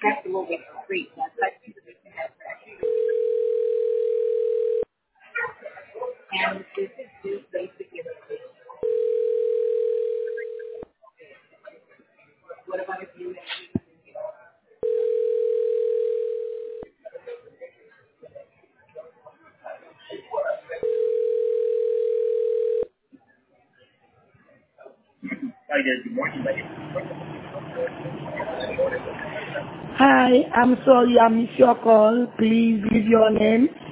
Hi guys, good morning. My name is Hi, I'm sorry I missed your call. Please leave your name